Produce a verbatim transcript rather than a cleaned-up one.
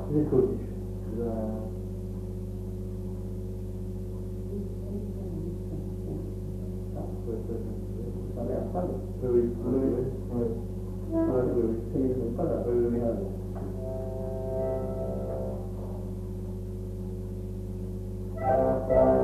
C'est codifié. Ça a l'air sale. Oui, oui, oui. Oui, oui, oui. C'est pas là. Oui, oui, oui.